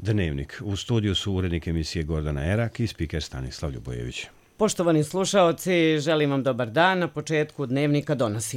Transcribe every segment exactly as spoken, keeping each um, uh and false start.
Dnevnik. U studiju su urednik emisije Gordana Erak i spiker Stanislav Ljubojević. Poštovani slušaoci, želim vam dobar dan. Na početku Dnevnika donosim.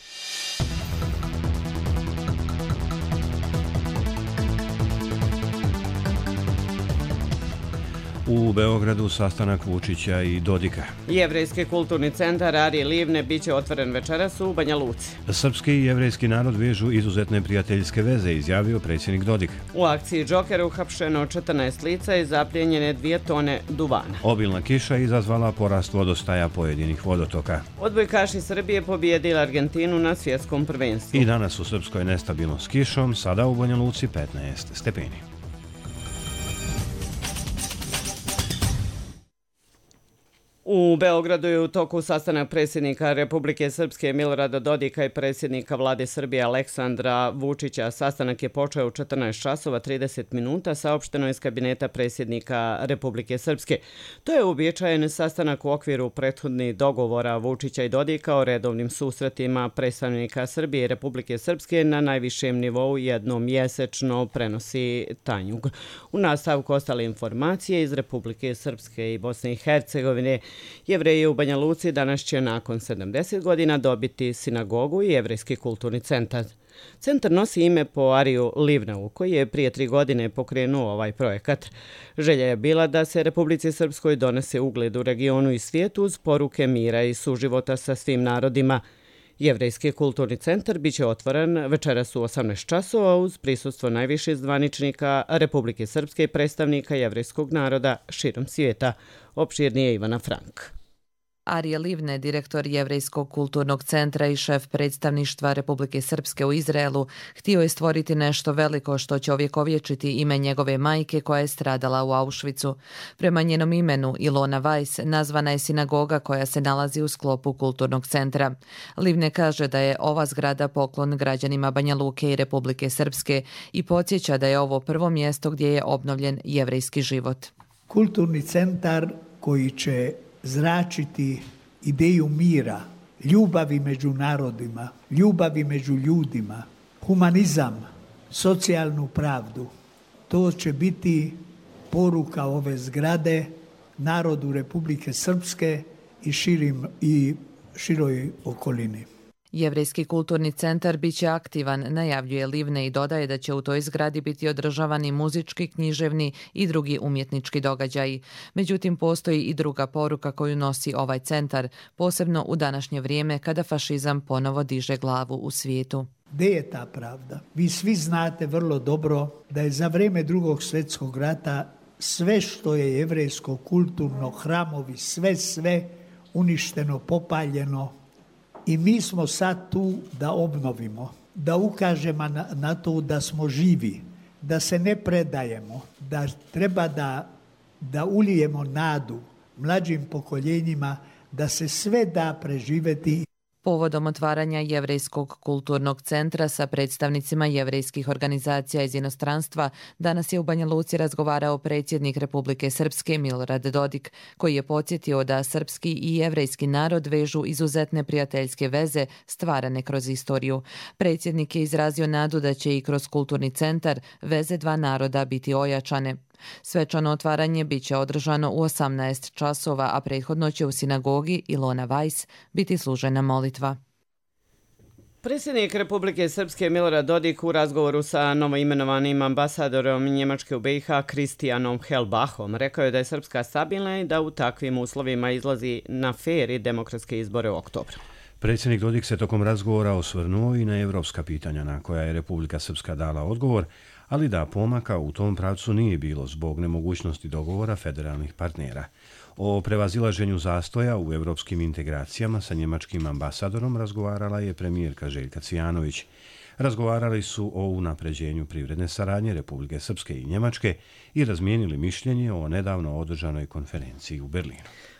U Beogradu sastanak Vučića i Dodika. Jevrejski kulturni centar Arije Livne biće otvoren večeras u Banja Luci. Srpski i jevrejski narod vežu izuzetne prijateljske veze, izjavio predsjednik Dodik. U akciji Džoker uhapšeno četrnaest lica i zapljenjene dvije tone duvana. Obilna kiša izazvala porast vodostaja pojedinih vodotoka. Odbojkaši Srbije pobijedili Argentinu na svjetskom prvenstvu. I danas u Srpskoj nestabilno s kišom, sada u Banja Luci petnaest stepeni. U Beogradu je u toku sastanak predsjednika Republike Srpske Milorada Dodika i predsjednika vlade Srbije Aleksandra Vučića. Sastanak je počeo u četrnaest časova trideset minuta, saopšteno iz kabineta predsjednika Republike Srpske. To je uobičajen sastanak u okviru prethodnih dogovora Vučića i Dodika o redovnim susretima predstavnika Srbije i Republike Srpske na najvišem nivou jednom mjesečno, prenosi Tanjug. U nastavku ostale informacije iz Republike Srpske i Bosne i Hercegovine. Jevreji u Banja Luci danas će nakon sedamdeset godina dobiti sinagogu i jevrejski kulturni centar. Centar nosi ime po Ariju Livneu, koji je prije tri godine pokrenuo ovaj projekat. Želja je bila da se Republici Srpskoj donese ugled u regionu i svijetu uz poruke mira i suživota sa svim narodima. Jevrejski kulturni centar biće otvoren večeras u osamnaest časova uz prisustvo najviših zvaničnika Republike Srpske i predstavnika jevrejskog naroda širom svijeta. Opširnije Ivana Frank. Arije Livne, direktor Jevrejskog kulturnog centra i šef predstavništva Republike Srpske u Izraelu, htio je stvoriti nešto veliko što će ovjekovječiti ime njegove majke koja je stradala u Auschwitzu. Prema njenom imenu, Ilona Weiss, nazvana je sinagoga koja se nalazi u sklopu kulturnog centra. Livne kaže da je ova zgrada poklon građanima Banja Luke i Republike Srpske i podsjeća da je ovo prvo mjesto gdje je obnovljen jevrejski život. Kulturni centar koji će zračiti ideju mira, ljubavi među narodima, ljubavi među ljudima, humanizam, socijalnu pravdu. To će biti poruka ove zgrade narodu Republike Srpske i, širim, i široj okolini. Jevrejski kulturni centar biće aktivan, najavljuje Livne i dodaje da će u toj zgradi biti održavani muzički, književni i drugi umjetnički događaji. Međutim, postoji i druga poruka koju nosi ovaj centar, posebno u današnje vrijeme kada fašizam ponovo diže glavu u svijetu. Gdje je ta pravda? Vi svi znate vrlo dobro da je za vrijeme Drugog svjetskog rata sve što je jevrejsko, kulturno, hramovi, sve, sve uništeno, popaljeno. I mi smo sad tu da obnovimo, da ukažemo na, na to da smo živi, da se ne predajemo, da treba da, da ulijemo nadu mlađim pokoljenjima, da se sve da preživjeti. Povodom otvaranja Jevrejskog kulturnog centra sa predstavnicima jevrejskih organizacija iz inostranstva, danas je u Banja Luci razgovarao predsjednik Republike Srpske Milorad Dodik, koji je podsjetio da srpski i jevrejski narod vežu izuzetne prijateljske veze stvarane kroz istoriju. Predsjednik je izrazio nadu da će i kroz kulturni centar veze dva naroda biti ojačane. Svečano otvaranje biće održano u osamnaest časova, a prethodno će u sinagogi Ilona Weiss biti služena molitva. Predsjednik Republike Srpske Milorad Dodik u razgovoru sa novoimenovanim ambasadorom Njemačke u B i H Kristijanom Helbachom rekao je da je Srpska stabilna i da u takvim uslovima izlazi na fer i demokratske izbore u oktobru. Predsjednik Dodik se tokom razgovora osvrnuo i na evropska pitanja na koja je Republika Srpska dala odgovor, ali da pomaka u tom pravcu nije bilo zbog nemogućnosti dogovora federalnih partnera. O prevazilaženju zastoja u evropskim integracijama sa njemačkim ambasadorom razgovarala je premijerka Željka Cvijanović. Razgovarali su o unapređenju privredne saradnje Republike Srpske i Njemačke i razmijenili mišljenje o nedavno održanoj konferenciji u Berlinu.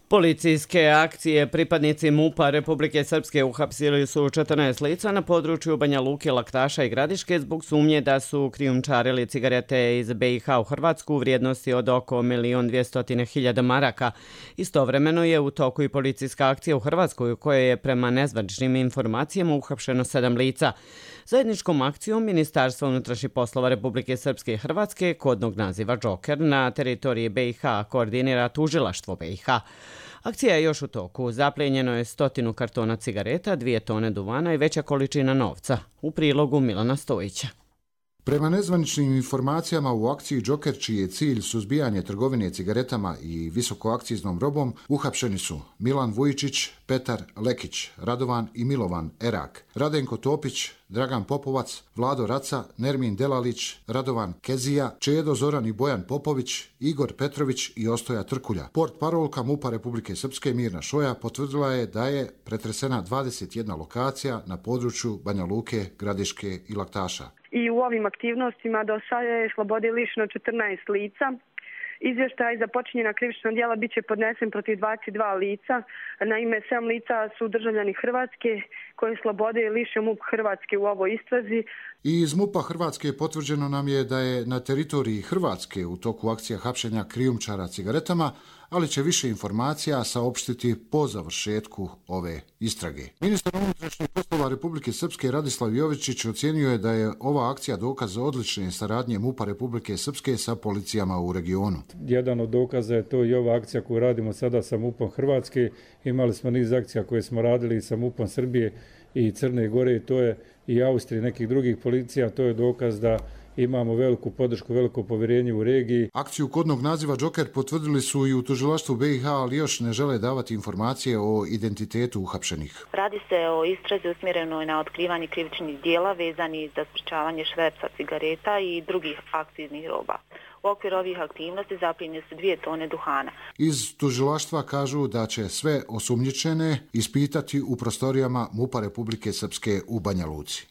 Policijske akcije pripadnici MUP-a Republike Srpske uhapsili su četrnaest lica na području Banja Luke, Laktaša i Gradiške zbog sumnje da su krijumčarili cigarete iz B i H u Hrvatsku u vrijednosti od oko milion dvjesto hiljada maraka. Istovremeno je u toku i policijska akcija u Hrvatskoj u kojoj je prema nezvaničnim informacijama uhapšeno sedam lica. Zajedničkom akcijom Ministarstva unutrašnjih poslova Republike Srpske i Hrvatske, kodnog naziva Džoker, na teritoriji B i H koordinira tužilaštvo B i H. Akcija je još u toku. Zaplijenjeno je stotinu kartona cigareta, dvije tone duvana i veća količina novca. U prilogu Milana Stojića. Prema nezvaničnim informacijama u akciji Džoker, čiji je cilj suzbijanje trgovine cigaretama i visokoakciznom robom, uhapšeni su Milan Vujičić, Petar Lekić, Radovan i Milovan Erak, Radenko Topić, Dragan Popovac, Vlado Raca, Nermin Delalić, Radovan Kezija, Čedo Zoran i Bojan Popović, Igor Petrović i Ostoja Trkulja. Port parolka MUP-a Republike Srpske Mirna Šoja potvrdila je da je pretresena dvadeset jedna lokacija na području Banja Luke, Gradiške i Laktaša. I u ovim aktivnostima do sada je slobode lišeno četrnaest lica. Izvještaj za počinjena krivična djela bit će podnesen protiv dvadeset dva lica. Naime, sedam lica su državljani Hrvatske koje slobode je lišio MUP Hrvatske u ovoj istrazi. I iz MUP-a Hrvatske potvrđeno nam je da je na teritoriji Hrvatske u toku akcija hapšenja krijumčara cigaretama, ali će više informacija saopštiti po završetku ove istrage. Ministar unutrašnjih poslova Republike Srpske Radislav Jovičić ocijenio je da je ova akcija dokaz odlične saradnje MUP-a Republike Srpske sa policijama u regionu. Jedan od dokaza je to i ova akcija koju radimo sada sa MUP-om Hrvatske. Imali smo niz akcija koje smo radili sa MUP-om Srbije i Crne Gore, i to je i Austrije i nekih drugih policija. To je dokaz da imamo veliku podršku, veliko povjerenje u regiji. Akciju kodnog naziva Džoker potvrdili su i u tužilaštvu B i H, ali još ne žele davati informacije o identitetu uhapšenih. Radi se o istrazi usmjerenoj na otkrivanje krivičnih dijela vezanih za sprečavanje šverca cigareta i drugih akciznih roba. U okviru ovih aktivnosti zaplijenjene su dvije tone duhana. Iz tužilaštva kažu da će sve osumnjičene ispitati u prostorijama MUP-a Republike Srpske u Banja Luci.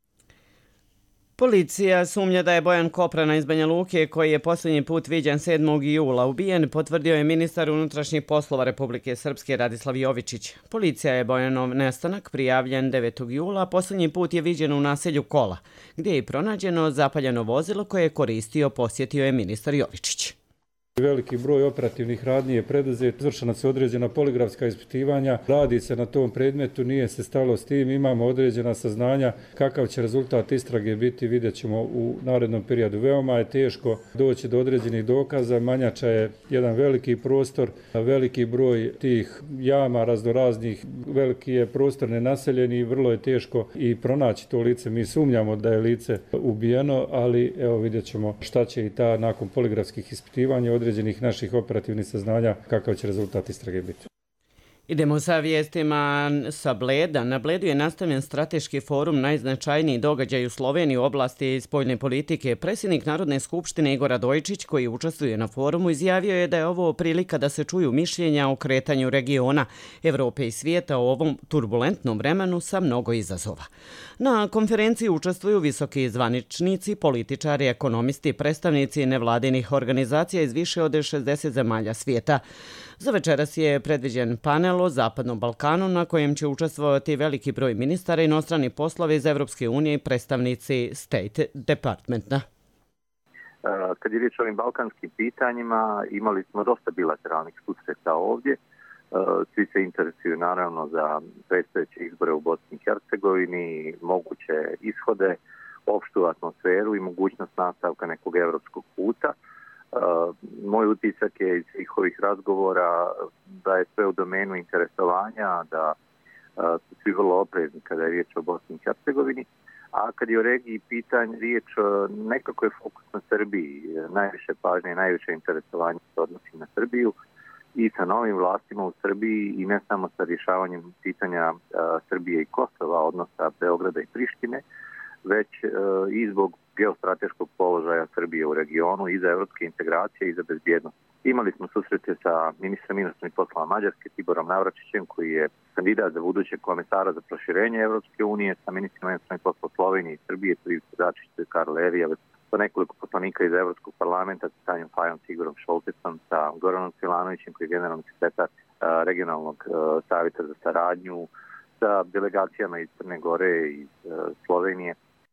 Policija sumnja da je Bojan Koprana iz Banja Luke, koji je posljednji put viđen sedmog jula ubijen, potvrdio je ministar unutrašnjih poslova Republike Srpske Radislav Jovičić. Policija je Bojanov nestanak prijavljen devetog jula, a posljednji put je viđen u naselju Kola, gdje je pronađeno zapaljeno vozilo koje je koristio, posjetio je ministar Jovičić. Veliki broj operativnih radnji je preduzet, izvršena su određena poligrafska ispitivanja, radi se na tom predmetu, nije se stalo s tim, imamo određena saznanja kakav će rezultat istrage biti, vidjet ćemo u narednom periodu. Veoma je teško doći do određenih dokaza, Manjača je jedan veliki prostor, veliki broj tih jama raznoraznih, veliki je prostor nenaseljen i vrlo je teško i pronaći to lice. Mi sumnjamo da je lice ubijeno, ali evo vidjet ćemo šta će i ta nakon poligrafskih ispitivanja određenih određenih naših operativnih saznanja kakav će rezultat istrage biti. Idemo sa vijestima sa Bleda. Na Bledu je nastavljen strateški forum, najznačajniji događaj u Sloveniji u oblasti spoljne politike. Predsjednik Narodne skupštine Igor Radojičić, koji učestvuje na forumu, izjavio je da je ovo prilika da se čuju mišljenja o kretanju regiona, Evrope i svijeta u ovom turbulentnom vremenu sa mnogo izazova. Na konferenciji učestvuju visoki zvaničnici, političari, ekonomisti, predstavnici nevladinih organizacija iz više od šezdeset zemalja svijeta. Za večeras je predviđen panel o Zapadnom Balkanu na kojem će učestvovati veliki broj ministara inostranih poslova iz Evropske unije i predstavnici State Departmenta. Kad je riječ o ovim balkanskim pitanjima, imali smo dosta bilateralnih susreta ovdje. Svi se interesuju naravno za predstojeće izbore u Bosni i Hercegovini, moguće ishode, opštu atmosferu i mogućnost nastavka nekog evropskog puta. Uh, moj utisak je iz svih ovih razgovora da je sve u domenu interesovanja, da uh, su svi vrlo oprezni kada je riječ o Bosni i Hercegovini, a kad je o regiji pitanje riječ, uh, nekako je fokus na Srbiji, najviše pažnje i najviše interesovanja se odnosi na Srbiju i sa novim vlastima u Srbiji i ne samo sa rješavanjem pitanja uh, Srbije i Kosova, odnosa Beograda i Prištine, već uh, i zbog geostrateškog položaja Srbije u regionu i za evropske integracije i za bezbjednost. Imali smo susrete sa ministrom inostranih poslova Mađarske, Tiborom Navračićem, koji je kandidat za budućeg komesara za proširenje Evropske unije, sa ministrom inostranih poslova Slovenije i Srbije, Ivica Dačić, Karl Evija, sa nekoliko poslanika iz Evropskog parlamenta, sa Tanjom Fajom, Igorom Šoltecom, sa Goranom Silanovićem, koji je generalni sekretar regionalnog savjeta za saradnju sa delegacijama iz Crne Gore i Slovenije.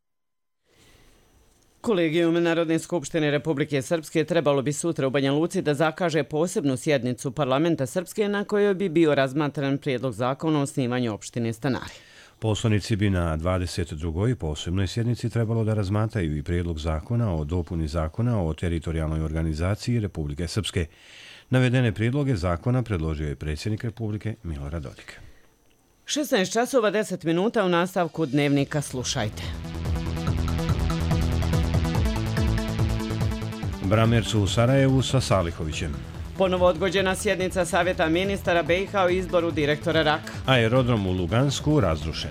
Kolegijum Narodne skupštine Republike Srpske trebalo bi sutra u Banja Luci da zakaže posebnu sjednicu Parlamenta Srpske na kojoj bi bio razmatran prijedlog zakona o osnivanju opštine Stanari. Poslanici bi na dvadeset drugoj posebnoj sjednici trebalo da razmatraju i prijedlog zakona o dopuni zakona o teritorijalnoj organizaciji Republike Srpske. Navedene prijedloge zakona predložio je predsjednik Republike Milorad Dodik. šesnaest časova deset minuta u nastavku dnevnika slušajte. Bramercu u Sarajevu sa Salihovićem. Ponovo odgođena sjednica Savjeta ministara B i H o izboru direktora Raka. Aerodrom u Lugansku razrušen.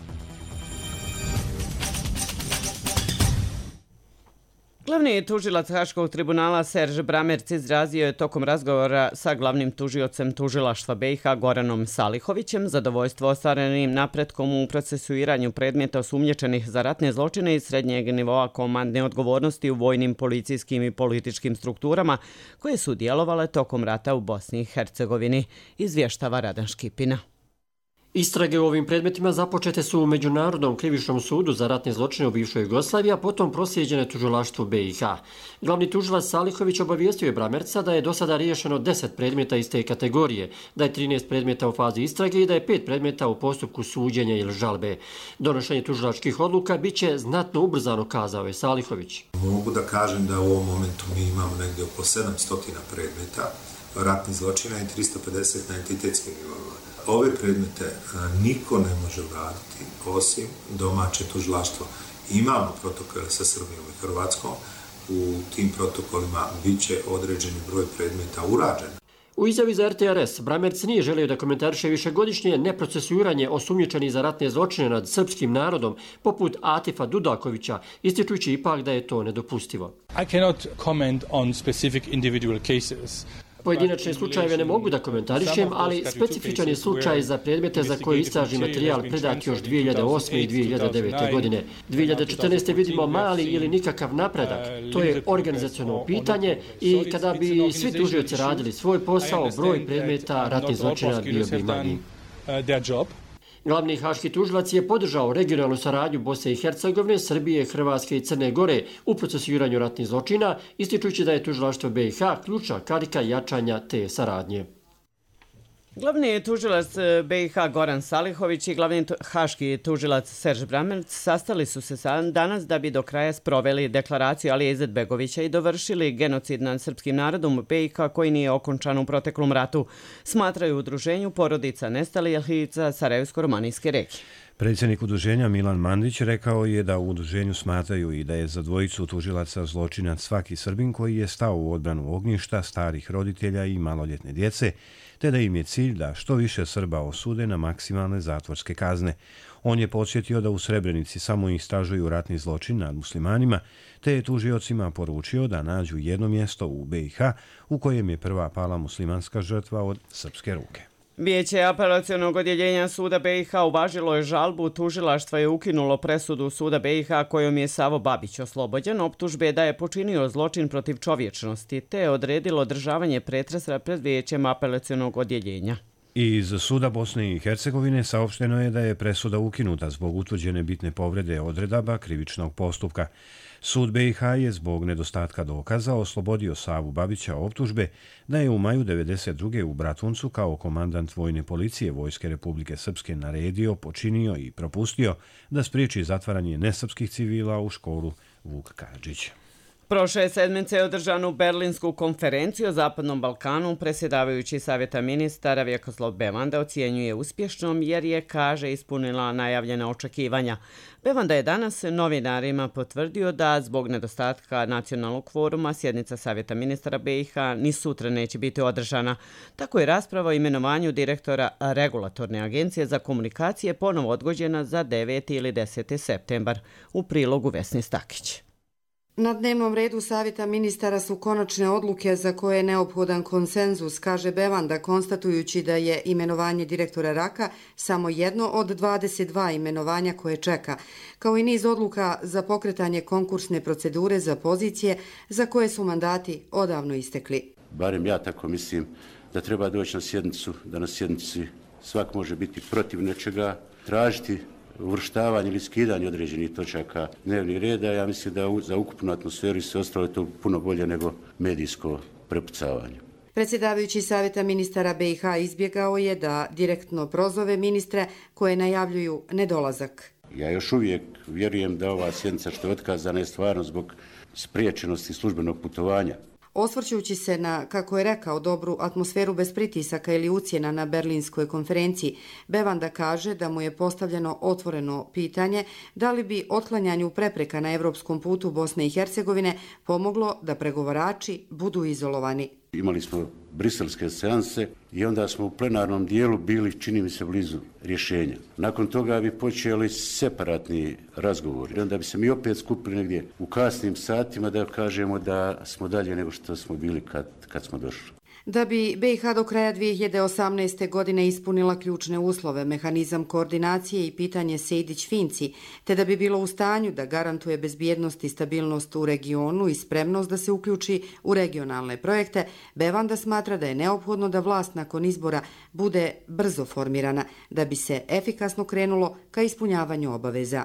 Glavni tužilac Haškog tribunala Serž Bramerc izrazio je tokom razgovora sa glavnim tužiocem tužilaštva B i H Goranom Salihovićem zadovoljstvo ostvarenim napretkom u procesuiranju predmeta osumnjičenih za ratne zločine iz srednjeg nivoa komandne odgovornosti u vojnim, policijskim i političkim strukturama koje su djelovale tokom rata u Bosni i Hercegovini, izvještava Radan Škipina. Istrage u ovim predmetima započete su u Međunarodnom krivičnom sudu za ratne zločine u bivšoj Jugoslaviji, a potom proslijeđene tužilaštvu B i H. Glavni tužilac Salihović obavijestio je Bramerca da je do sada riješeno deset predmeta iz te kategorije, da je trinaest predmeta u fazi istrage i da je pet predmeta u postupku suđenja ili žalbe. Donošenje tužilačkih odluka biće znatno ubrzano, kazao je Salihović. Mogu da kažem da u ovom momentu mi imamo negdje oko sedamsto predmeta ratnih zločina i tristo pedeset na entitetskim nivoima. Ove predmete niko ne može uraditi osim domaće tužilaštvo. Imamo protokole sa Srbijom i Hrvatskom, u tim protokolima bit će određeni broj predmeta urađen. U izjavi za R T R S, Bramerc nije želio da komentariše višegodišnje neprocesuiranje osumnjičenih za ratne zločine nad srpskim narodom, poput Atifa Dudakovića, ističujući ipak da je to nedopustivo. I cannot comment on specific individual cases. Pojedinačne slučajeve ne mogu da komentarišem, ali specifičan je slučaj za predmete za koje istražni materijal predat još dvije hiljade osme i dvije hiljade devete. godine. dvije hiljade četrnaeste. vidimo mali ili nikakav napredak. To je organizaciono pitanje i kada bi svi tužioci radili svoj posao, broj predmeta ratnih zločina bio bi manji. Glavni haški tužilac je podržao regionalnu saradnju Bosne i Hercegovine, Srbije, Hrvatske i Crne Gore u procesuiranju ratnih zločina, ističujući da je tužilaštvo B i H ključna karika jačanja te saradnje. Glavni tužilac B i H Goran Salihović i glavni haški tužilac Serž Bramerc sastali su se danas da bi do kraja sproveli deklaraciju Alije Izetbegovića i dovršili genocid nad srpskim narodom u B i H koji nije okončan u proteklom ratu, smatraju u udruženju porodica nestalih lica Sarajevsko-romanijske regije. Predsjednik udruženja Milan Mandić rekao je da u udruženju smatraju i da je za dvojicu tužilaca zločinac svaki Srbin koji je stao u odbranu ognjišta, starih roditelja i maloljetne djece, te da im je cilj da što više Srba osude na maksimalne zatvorske kazne. On je podsjetio da u Srebrenici samo istražuju ratni zločin nad muslimanima, te je tužiocima poručio da nađu jedno mjesto u B i H u kojem je prva pala muslimanska žrtva od srpske ruke. Vijeće apelacionog odjeljenja suda B i H uvažilo je žalbu, tužilaštva je ukinulo presudu suda B i H kojom je Savo Babić oslobođen optužbe da je počinio zločin protiv čovječnosti, te je odredilo održavanje pretresa pred vijećem apelacionog odjeljenja. Iz suda Bosne i Hercegovine saopšteno je da je presuda ukinuta zbog utvrđene bitne povrede odredaba krivičnog postupka. Sud B i H je zbog nedostatka dokaza oslobodio Savu Babića optužbe da je u maju devedeset druge u Bratuncu kao komandant vojne policije Vojske Republike Srpske naredio, počinio i propustio da spriječi zatvaranje nesrpskih civila u školu Vuk Karadžić. Prošle sedmice je održanu Berlinsku konferenciju o Zapadnom Balkanu. Predsjedavajući Savjeta ministara Vjekoslav Bevanda ocjenjuje uspješnom jer je, kaže, ispunila najavljena očekivanja. Bevanda je danas novinarima potvrdio da zbog nedostatka nacionalnog kvoruma sjednica Savjeta ministara B i H ni sutra neće biti održana. Tako je rasprava o imenovanju direktora Regulatorne agencije za komunikacije ponovo odgođena za deveti ili deseti septembar. U prilogu Vesni Stakić. Na dnevnom redu Savjeta ministara su konačne odluke za koje je neophodan konsenzus, kaže Bevanda, konstatujući da je imenovanje direktora Raka samo jedno od dvadeset dva imenovanja koje čeka, kao i niz odluka za pokretanje konkursne procedure za pozicije za koje su mandati odavno istekli. Barem ja tako mislim da treba doći na sjednicu, da na sjednici svak može biti protiv nečega, tražiti uvrštavanje ili skidanje određenih točaka dnevnih reda. Ja mislim da za ukupnu atmosferu i sve ostalo je to puno bolje nego medijsko prepucavanje. Predsjedavajući Savjeta ministara B i H izbjegao je da direktno prozove ministre koje najavljuju nedolazak. Ja još uvijek vjerujem da ova sjednica što je otkazana je stvarno zbog spriječenosti službenog putovanja. Osvrćući se na, kako je rekao, dobru atmosferu bez pritisaka ili ucjena na Berlinskoj konferenciji, Bevanda kaže da mu je postavljeno otvoreno pitanje da li bi otklanjanju prepreka na evropskom putu Bosne i Hercegovine pomoglo da pregovarači budu izolovani. Imali smo briselske seanse i onda smo u plenarnom dijelu bili, čini mi se, blizu rješenja. Nakon toga bi počeli separatni razgovori. Onda bi se mi opet skupili negdje u kasnim satima da kažemo da smo dalje nego što smo bili kad, kad smo došli. Da bi B i H do kraja dvije hiljade osamnaeste. godine ispunila ključne uslove, mehanizam koordinacije i pitanje Sejdić-Finci, te da bi bilo u stanju da garantuje bezbjednost i stabilnost u regionu i spremnost da se uključi u regionalne projekte, Bevanda smatra da je neophodno da vlast nakon izbora bude brzo formirana, da bi se efikasno krenulo ka ispunjavanju obaveza.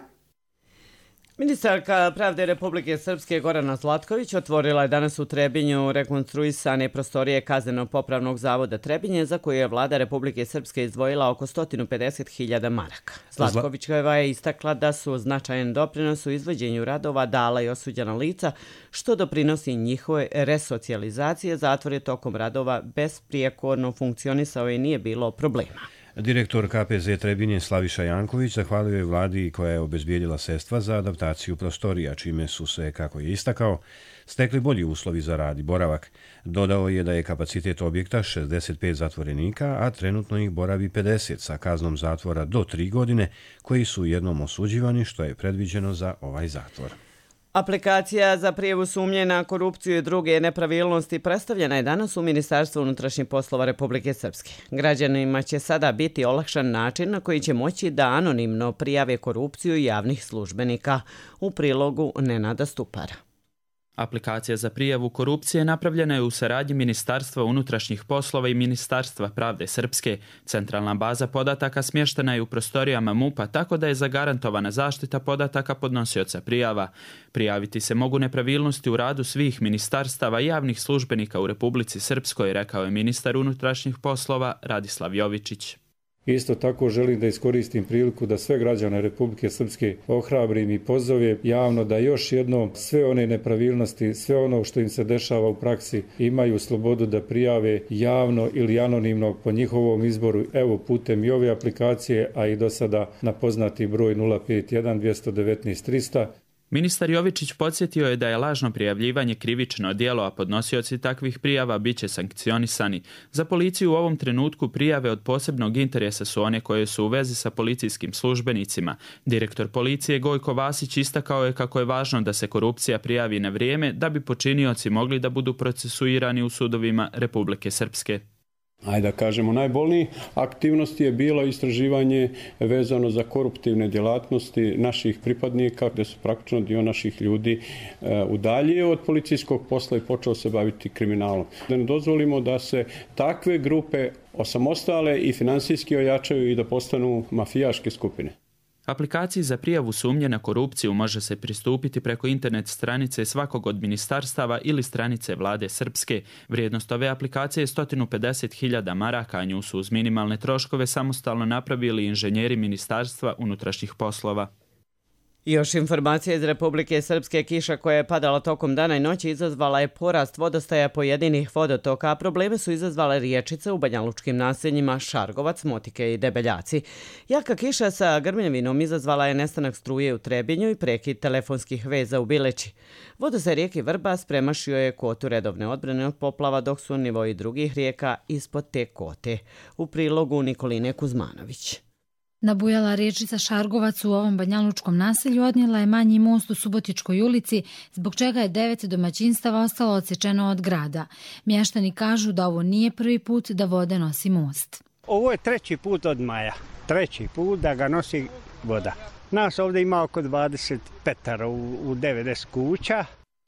Ministarka pravde Republike Srpske Gorana Zlatković otvorila je danas u Trebinju rekonstruisane prostorije Kazneno-popravnog zavoda Trebinje, za koje je vlada Republike Srpske izdvojila oko sto pedeset hiljada maraka. Zlatkovićeva je istakla da su značajan doprinos u izvođenju radova dala i osuđena lica, što doprinosi njihove resocijalizacije. Zatvor je tokom radova besprijekorno funkcionisao i nije bilo problema. Direktor K P Z Trebinje Slaviša Janković zahvalio je vladi koja je obezbijedila sredstva za adaptaciju prostorija, čime su se, kako je istakao, stekli bolji uslovi za rad i boravak. Dodao je da je kapacitet objekta šezdeset pet zatvorenika, a trenutno ih boravi pedeset sa kaznom zatvora do tri godine, koji su jednom osuđivani, što je predviđeno za ovaj zatvor. Aplikacija za prijavu sumnje na korupciju i druge nepravilnosti predstavljena je danas u Ministarstvu unutrašnjih poslova Republike Srpske. Građanima će sada biti olakšan način na koji će moći da anonimno prijave korupciju javnih službenika. U prilogu Nenada Stupara. Aplikacija za prijavu korupcije napravljena je u saradnji Ministarstva unutrašnjih poslova i Ministarstva pravde Srpske. Centralna baza podataka smještena je u prostorijama M U P-a, tako da je zagarantovana zaštita podataka podnosioca prijava. Prijaviti se mogu nepravilnosti u radu svih ministarstava i javnih službenika u Republici Srpskoj, rekao je ministar unutrašnjih poslova Radislav Jovičić. Isto tako želim da iskoristim priliku da sve građane Republike Srpske ohrabrim i pozove javno da još jednom sve one nepravilnosti, sve ono što im se dešava u praksi imaju slobodu da prijave javno ili anonimno po njihovom izboru, evo putem i ove aplikacije, a i do sada na poznati broj nula pet jedan dvjesto devetnaest trista. Ministar Jovičić podsjetio je da je lažno prijavljivanje krivično djelo, a podnosioci takvih prijava bit će sankcionisani. Za policiju u ovom trenutku prijave od posebnog interesa su one koje su u vezi sa policijskim službenicima. Direktor policije Gojko Vasić istakao je kako je važno da se korupcija prijavi na vrijeme da bi počinioci mogli da budu procesuirani u sudovima Republike Srpske. Ajde da kažemo, najbolniji aktivnosti je bilo istraživanje vezano za koruptivne djelatnosti naših pripadnika, gdje su praktično dio naših ljudi e, udaljio od policijskog posla i počeo se baviti kriminalom. Da ne dozvolimo da se takve grupe osamostale i finansijski ojačaju i da postanu mafijaške skupine. Aplikaciji za prijavu sumnje na korupciju može se pristupiti preko internet stranice svakog od ministarstava ili stranice vlade Srpske. Vrijednost ove aplikacije je sto pedeset hiljada maraka, a nju su uz minimalne troškove samostalno napravili inženjeri Ministarstva unutrašnjih poslova. Još informacija iz Republike Srpske. Kiša koja je padala tokom dana i noći izazvala je porast vodostaja pojedinih vodotoka, a probleme su izazvale riječice u banjalučkim naseljima Šargovac, Motike i Debeljaci. Jaka kiša sa grmljavinom izazvala je nestanak struje u Trebinju i prekid telefonskih veza u Bileći. Vodostaj rijeke Vrbas premašio je kotu redovne odbrane od poplava, dok su nivoji drugih rijeka ispod te kote. U prilogu Nikoline Kuzmanović. Nabujala riječica Šargovac u ovom banjalučkom naselju odnijela je manji most u Subotičkoj ulici, zbog čega je devet domaćinstava ostalo odsječeno od grada. Mještani kažu da ovo nije prvi put da vode nosi most. Ovo je treći put od maja. Treći put da ga nosi voda. Nas ovdje ima oko dvadeset petara u, u devedeset kuća.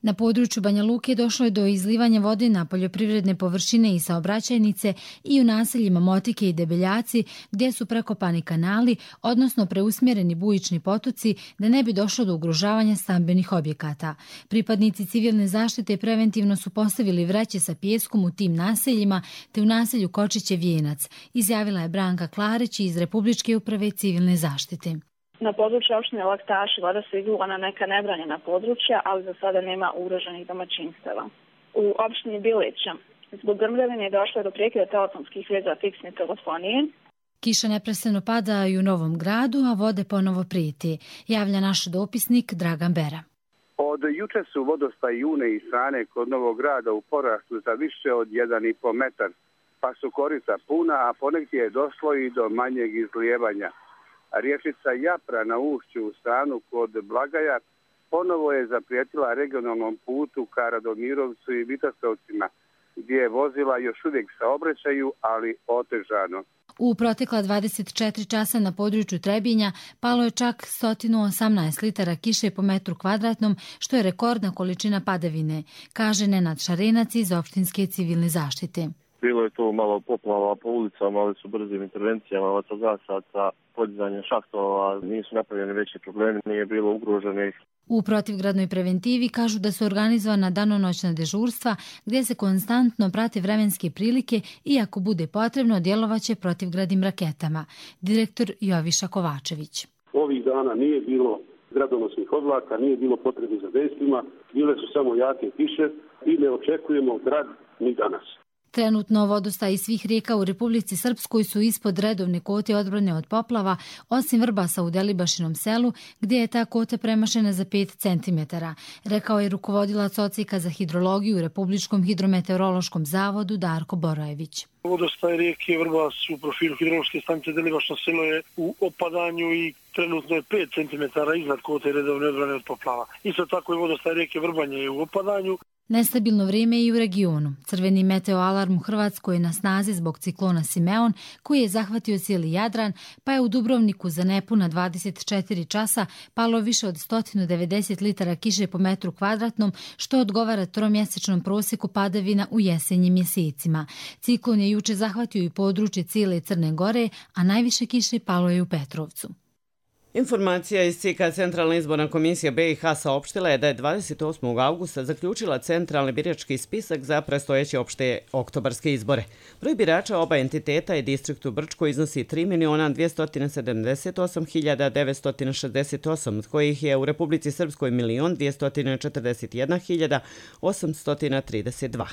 Na području Banja Luke došlo je do izlivanja vode na poljoprivredne površine i saobraćajnice i u naseljima Motike i Debeljaci gdje su prekopani kanali, odnosno preusmjereni bujični potoci da ne bi došlo do ugrožavanja stambenih objekata. Pripadnici civilne zaštite preventivno su postavili vreće sa pijeskom u tim naseljima te u naselju Kočiće Vijenac, izjavila je Branka Klarić iz Republičke uprave civilne zaštite. Na području opštine Laktaši voda se izlila na neka nebranjena područja, ali za sada nema ugroženih domaćinstava. U opštini Bilića zbog grmljavine je došlo do prekida telefonskih veza fiksne telefonije. Kiša neprestano pada i u Novom Gradu, a vode ponovo prijeti, javlja naš dopisnik Dragan Bera. Od juče su vodostaji Une i Sane kod Novog Grada u porastu za više od jedan i po metar, pa su korita puna, a ponegdje je došlo i do manjeg izlijevanja. Riječica Japra na ušću u Stanu kod Blagaja ponovo je zaprijetila regionalnom putu ka Radomirovcu i Vitasovcima, gdje je vozila još uvijek saobraćaju, ali otežano. U protekla dvadeset četiri časa na području Trebinja palo je čak sto osamnaest litara kiše po metru kvadratnom, što je rekordna količina padavine, kaže Nenad Šarenac iz opštinske civilne zaštite. Bilo je to malo poplava po ulicama, ali su brzim intervencijama vatrogasaca, podizanje šahtova, nisu napravljeni veći problemi, nije bilo ugroženih. U protivgradnoj preventivi kažu da su organizovana danonoćna dežurstva gdje se konstantno prate vremenske prilike i ako bude potrebno djelovaće protivgradnim raketama. Direktor Joviša Kovačević. Ovih dana nije bilo gradonosnih oblaka, nije bilo potrebe za dejstvima, bile su samo jake kiše i ne očekujemo grad ni danas. Trenutno vodostaji svih rijeka u Republici Srpskoj su ispod redovne kvote odbrane od poplava, osim Vrbasa u Delibašinom selu, gdje je ta kvota premašena za pet centimetara, rekao je rukovodilac odsjeka za hidrologiju u Republičkom hidrometeorološkom zavodu Darko Borojević. Vodostaj rijeke Vrbas u profilu hidrološke stanice Delibašno selo je u opadanju i trenutno je pet centimetara iznad kvote redovne odbrane od poplava. Isto tako je vodostaj rijeke Vrbanje je u opadanju. Nestabilno vrijeme i u regionu. Crveni meteoalarm u Hrvatskoj je na snazi zbog ciklona Simeon, koji je zahvatio cijeli Jadran, pa je u Dubrovniku za nepuna dvadeset četiri časa palo više od sto devedeset litara kiše po metru kvadratnom, što odgovara tromjesečnom prosjeku padavina u jesenjim mjesecima. Ciklon je juče zahvatio i područje cijele Crne Gore, a najviše kiše palo je u Petrovcu. Informacija iz C I K-a Centralna izborna komisija B i H saopštila je da je dvadeset osmog augusta zaključila centralni birački spisak za predstojeće opšte oktobarske izbore. Broj birača oba entiteta i distriktu Brčko iznosi tri miliona dvjesto sedamdeset osam hiljada devetsto šezdeset osam, od kojih je u Republici Srpskoj milion dvjesto četrdeset jedna hiljada osamsto trideset dva.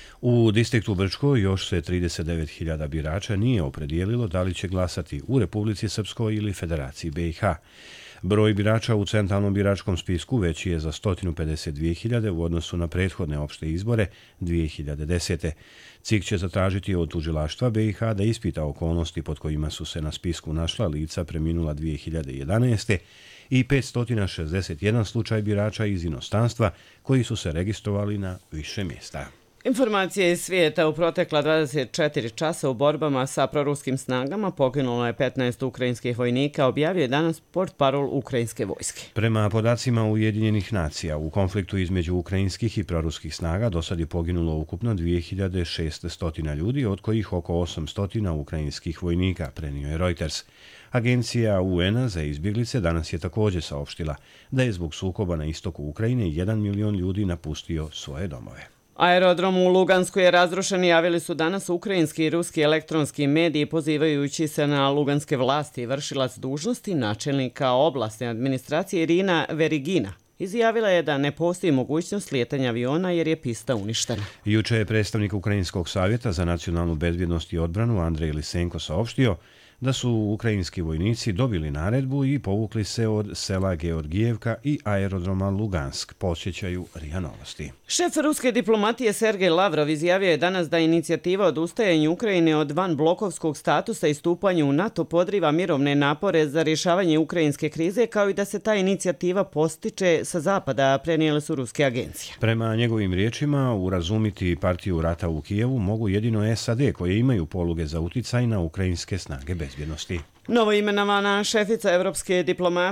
U distriktu Brčko još se trideset devet hiljada birača nije opredijelilo da li će glasati u Republici Srpskoj ili Federaciji B i H. Broj birača u centralnom biračkom spisku veći je za sto pedeset dvije hiljade u odnosu na prethodne opšte izbore dvije hiljade desete. C I K će zatražiti od tužilaštva B i H da ispita okolnosti pod kojima su se na spisku našla lica preminula dvije hiljade jedanaeste. i petsto šezdeset jedan slučaj birača iz inostranstva koji su se registrovali na više mjesta. Informacije iz svijeta: u protekla dvadeset četiri časa u borbama sa proruskim snagama poginulo je petnaest ukrajinskih vojnika, objavio je danas portparol ukrajinske vojske. Prema podacima Ujedinjenih nacija, u konfliktu između ukrajinskih i proruskih snaga do sad je poginulo ukupno dvije hiljade šesto ljudi, od kojih oko osamsto ukrajinskih vojnika, prenio je Reuters. Agencija U N-a za izbjeglice danas je također saopštila da je zbog sukoba na istoku Ukrajine jedan milion ljudi napustio svoje domove. Aerodrom u Lugansku je razrušen, javili su danas ukrajinski i ruski elektronski mediji, pozivajući se na luganske vlasti. Vršilac dužnosti načelnika oblasne administracije Irina Verigina izjavila je da ne postoji mogućnost lijetanja aviona jer je pista uništena. Juče je predstavnik Ukrajinskog savjeta za nacionalnu bezbjednost i odbranu Andrej Lisenko saopštio da su ukrajinski vojnici dobili naredbu i povukli se od sela Georgijevka i aerodroma Lugansk, podsjećaju R I A Novosti. Šef ruske diplomatije Sergej Lavrov izjavio je danas da inicijativa odustajanju Ukrajine od van blokovskog statusa i stupanju u NATO podriva mirovne napore za rješavanje ukrajinske krize, kao i da se ta inicijativa postiče sa zapada, prenijele su ruske agencije. Prema njegovim riječima, urazumiti partiju rata u Kijevu mogu jedino S A D, koje imaju poluge za uticaj na ukrajinske snage bezbjednosti. Novoimenovana šefica evropske diplomatije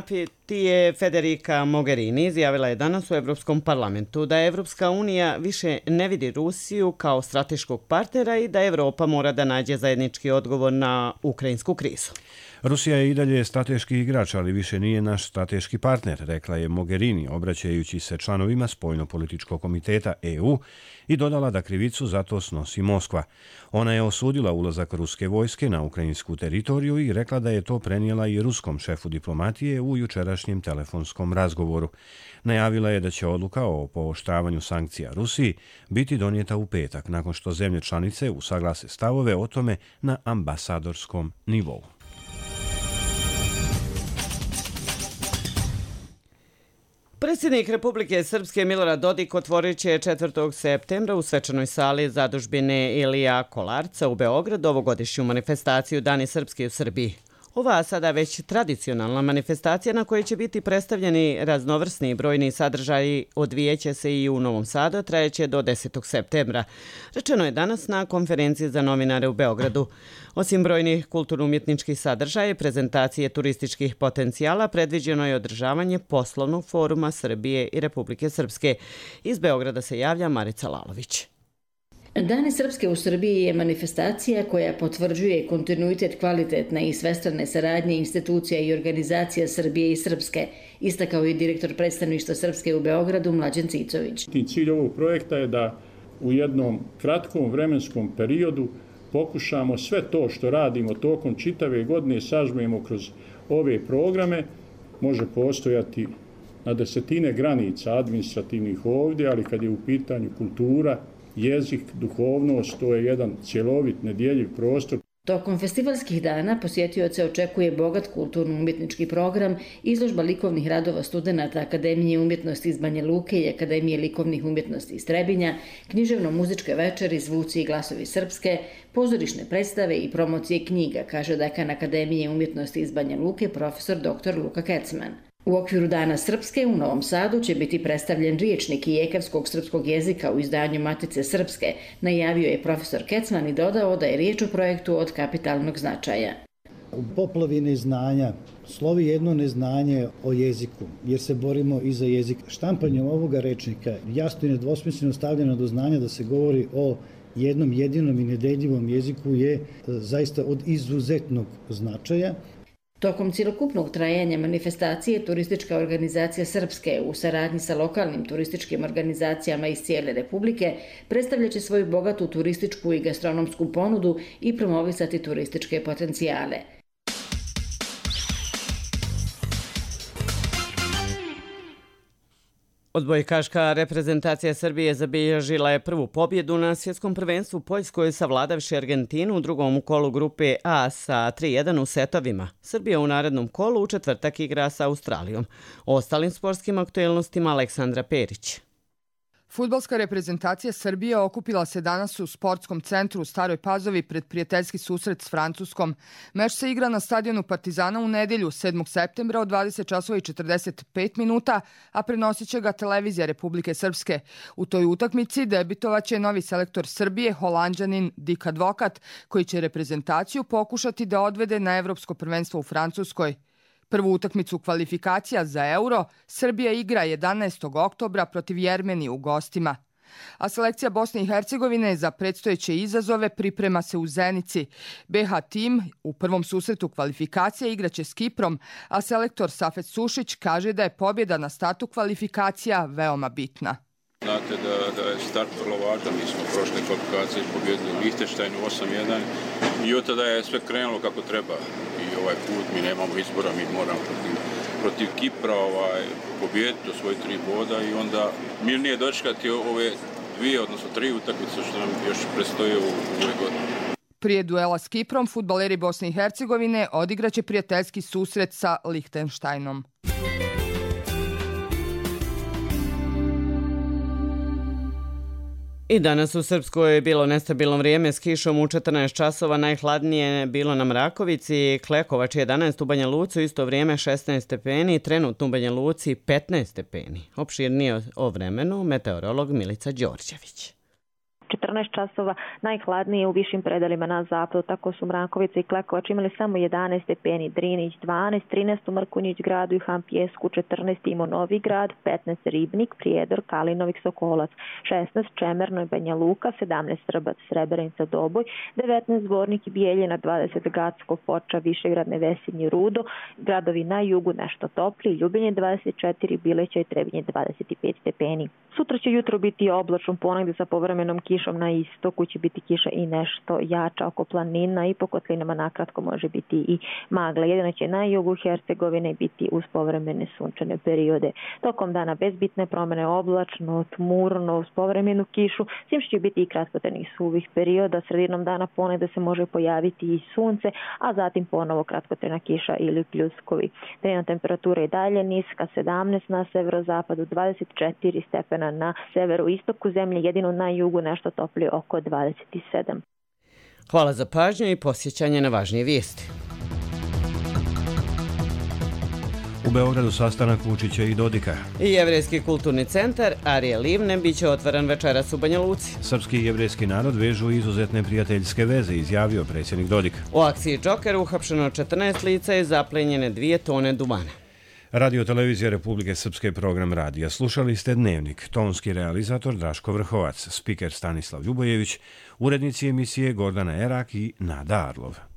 gosti je Federica Mogherini. Izjavila je danas u Evropskom parlamentu da Evropska unija više ne vidi Rusiju kao strateškog partnera i da Evropa mora da nađe zajednički odgovor na ukrajinsku krizu. Rusija je i dalje strateški igrač, ali više nije naš strateški partner, rekla je Mogherini, obraćajući se članovima Spoljnopolitičkog komiteta E U i dodala da krivicu za to snosi Moskva. Ona je osudila ulazak ruske vojske na ukrajinsku teritoriju i rekla da je to prenijela i ruskom šefu diplomatije u jučerašnjem telefonskom razgovoru. Najavila je da će odluka o pooštravanju sankcija Rusiji biti donijeta u petak, nakon što zemlje članice usaglase stavove o tome na ambasadorskom nivou. Predsjednik Republike Srpske Milorad Dodik otvorit će četvrtog septembra u svečanoj sali zadužbine Ilija Kolarca u Beogradu ovogodišnju manifestaciju Dani Srpske u Srbiji. Ova sada već tradicionalna manifestacija na kojoj će biti predstavljeni raznovrsni i brojni sadržaji odvijeće se i u Novom Sadu, trajeće do desetog septembra. Rečeno je danas na konferenciji za novinare u Beogradu. Osim brojnih kulturno-umjetničkih sadržaja i prezentacije turističkih potencijala, predviđeno je održavanje poslovnog foruma Srbije i Republike Srpske. Iz Beograda se javlja Marica Lalović. Dani Srpske u Srbiji je manifestacija koja potvrđuje kontinuitet kvalitetne i svestrane saradnje institucija i organizacija Srbije i Srpske, istakao je direktor predstavništva Srpske u Beogradu Mlađan Cicović. Cilj ovog projekta je da u jednom kratkom vremenskom periodu pokušamo sve to što radimo tokom čitave godine sažmemo kroz ove programe. Može postojati na desetine granica administrativnih ovdje, ali kad je u pitanju kultura, jezik, duhovnost, to je jedan cjelovit, nedjeljiv prostor. Tokom festivalskih dana posjetioce očekuje bogat kulturno-umjetnički program, izložba likovnih radova studenata Akademije umjetnosti iz Banja Luke i Akademije likovnih umjetnosti iz Trebinja, književno-muzičke večeri, zvuci i glasovi Srpske, pozorišne predstave i promocije knjiga, kaže dekan Akademije umjetnosti iz Banja Luke, profesor doktor Luka Kecman. U okviru Dana Srpske u Novom Sadu će biti predstavljen riječnik ijekavskog srpskog jezika u izdanju Matice Srpske, najavio je profesor Kecman i dodao da je riječ o projektu od kapitalnog značaja. U poplavi neznanja slovi jedno neznanje o jeziku, jer se borimo i za jezik. Štampanjem ovoga rečnika jasno i nedvosmisleno stavljeno do znanja da se govori o jednom jedinom i nedeljivom jeziku je zaista od izuzetnog značaja. Tokom cjelokupnog trajanja manifestacije Turistička organizacija Srpske u saradnji sa lokalnim turističkim organizacijama iz cijele Republike predstavljaće svoju bogatu turističku i gastronomsku ponudu i promovisati turističke potencijale. Odbojkaška reprezentacija Srbije zabilježila je prvu pobjedu na svjetskom prvenstvu Poljskoj savladavši Argentinu u drugom kolu grupe A sa tri jedan u setovima. Srbija u narednom kolu u četvrtak igra sa Australijom. O ostalim sportskim aktuelnostima Aleksandra Perić. Fudbalska reprezentacija Srbije okupila se danas u sportskom centru u Staroj Pazovi pred prijateljski susret s Francuskom. Meč se igra na stadionu Partizana u nedjelju sedmog septembra od dvadeset časova i četrdeset pet minuta, a prenosit će ga televizija Republike Srpske. U toj utakmici debitovaće novi selektor Srbije, Holanđanin Dik Advokat, koji će reprezentaciju pokušati da odvede na Evropsko prvenstvo u Francuskoj. Prvu utakmicu kvalifikacija za Euro Srbija igra jedanaestog oktobra protiv Jermenije u gostima. A selekcija Bosne i Hercegovine za predstojeće izazove priprema se u Zenici. B H tim u prvom susretu kvalifikacija igraće s Kiprom, a selektor Safet Sušić kaže da je pobjeda na startu kvalifikacija veoma bitna. Znate da, da je start vrlo važan, mi smo prošle kvalifikacije pobjedili u Lichtensteinu osam jedan i od tada je sve krenulo kako treba i ovaj put mi nemamo izbora, mi moramo protiv, protiv Kipra ovaj, pobjediti, osvojiti tri boda i onda mirnije dočekati ove dvije, odnosno tri utakmice što nam još predstoje u ovoj godini. Prije duela s Kiprom, fudbaleri Bosne i Hercegovine odigraće prijateljski susret sa Lichtensteinom. I danas u Srpskoj je bilo nestabilno vrijeme s kišom u četrnaest časova, najhladnije je bilo na Mrakovici, Klekovač jedanaest, u Banja Luci, isto vrijeme šesnaest stepeni, trenutno u Banja Luci petnaest stepeni. Opširnije o vremenu meteorolog Milica Đorđević. četrnaest časova, najhladnije u višim predelima na zapadu, tako su Mrankovica i Klekovač imali samo jedanaest stepeni, Drinić dvanaest, trinaest u Mrkonjić gradu i Hampjesku, četrnaest Imo Novi Grad, petnaest Ribnik, Prijedor, Kalinovik, Sokolac, šesnaest Čemerno i Banja Luka, sedamnaest Srbac, Srebrenica, Doboj, devetnaest Zvornik i Bijeljina, dvadeset Gacko, Foča, Višegrad, Nevesinje, Rudo, gradovi na jugu nešto topli, Ljubinje dvadeset četiri, Bileća i Trebinje dvadeset pet stepeni. Sutra će jutro biti oblačno, ponegde sa povremenom kišom na istoku će biti kiša i nešto jača oko planina i po kotlinama nakratko može biti i magla. Jedino će na jugu Hercegovine biti uz povremene sunčane periode. Tokom dana bez bitne promene oblačno, tmurno, uz povremenu kišu, svim će biti i kratkotrajnih suvih perioda. Sredinom dana ponegde se može pojaviti i sunce, a zatim ponovo kratkotrajna kiša ili pljuskovi. Dnevna temperatura je dalje niska, sedamnaest na severozapadu, dvadeset četiri stepena na severu istoku zemlje, jedino na jugu nešto toplije oko dvadeset sedam. Hvala za pažnju i posjećanje na važnije vijesti. U Beogradu sastanak Vučića i Dodika. I Jevrejski kulturni centar Arije Livne biće otvoren večeras u Banja Luci. Srpski i jevrejski narod vežu izuzetne prijateljske veze, izjavio predsjednik Dodik. U akciji Džoker uhapšeno četrnaest lica i zaplenjene dvije tone duvana. Radio Televizija Republike Srpske program radija. Slušali ste Dnevnik. Tonski realizator Draško Vrhovac, spiker Stanislav Ljubojević, urednici emisije Gordana Erak i Nada Arlov.